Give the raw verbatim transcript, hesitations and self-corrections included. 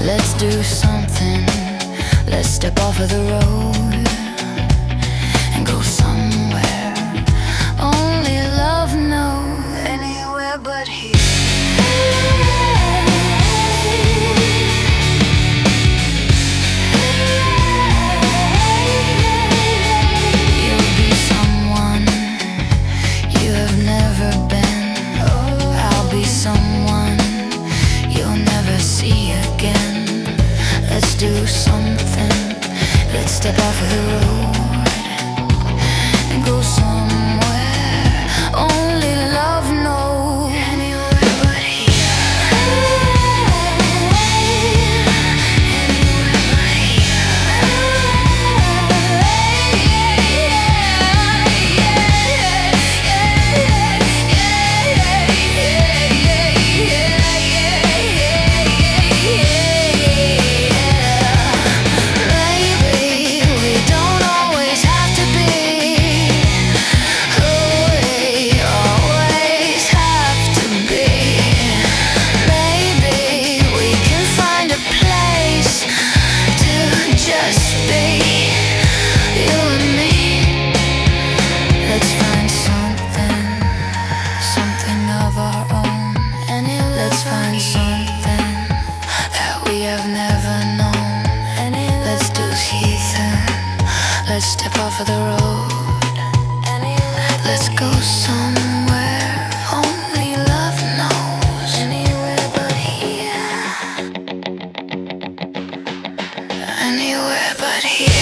Let's do something. Let's step off of the road and go somewhere only love knows. Anywhere but here. You'll be someone you have never been. I'll be someone you'll never see again. Let's do something. Let's step off of the road and go somewhere only love knows. Anywhere but here. Anywhere but let's step off of the road. Let's go somewhere only love knows. Anywhere but here. Anywhere but here.